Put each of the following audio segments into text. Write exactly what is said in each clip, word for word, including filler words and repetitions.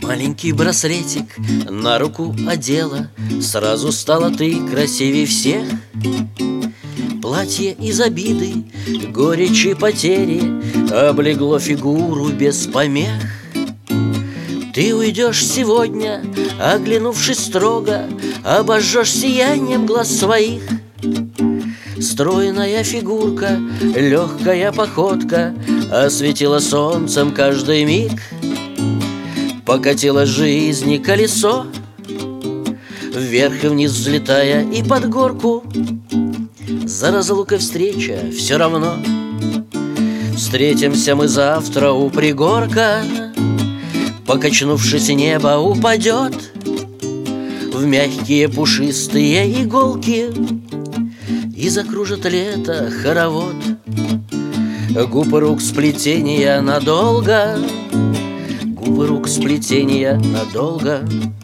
Маленький браслетик на руку одела, сразу стала ты красивей всех. Платье из обиды, горечи, потери облегло фигуру без помех. Ты уйдешь сегодня, оглянувшись строго, обожжешь сиянием глаз своих. Стройная фигурка, легкая походка осветила солнцем каждый миг. Покатила жизни колесо, вверх и вниз взлетая и под горку. За разлукой встреча все равно. Встретимся мы завтра у пригорка. Покачнувшись, небо упадет в мягкие пушистые иголки, и закружит лето хоровод. Губы рук сплетения надолго, губы рук сплетения надолго.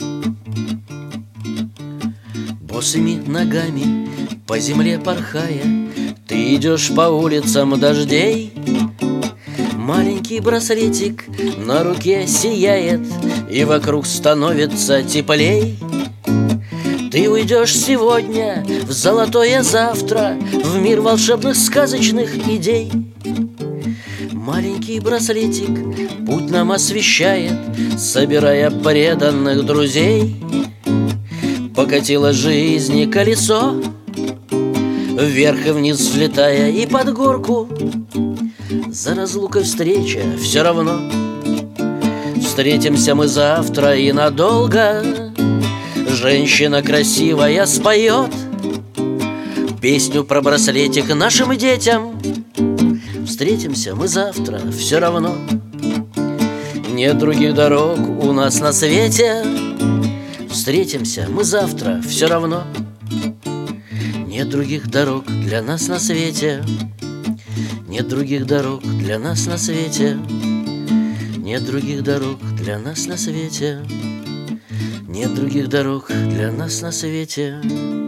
Босыми ногами по земле порхая, ты идешь по улицам дождей. Маленький браслетик на руке сияет, и вокруг становится теплей. Ты уйдешь сегодня в золотое завтра, в мир волшебных сказочных идей. Маленький браслетик путь нам освещает, собирая преданных друзей. Покатила жизни колесо, вверх и вниз взлетая и под горку. За разлукой встреча все равно. Встретимся мы завтра и надолго. Женщина красивая споет песню про браслетик нашим детям. Встретимся мы завтра все равно. Нет других дорог у нас на свете. Встретимся мы завтра все равно. Нет других дорог для нас на свете. Нет других дорог для нас на свете. Нет других дорог для нас на свете. Нет других дорог для нас на свете.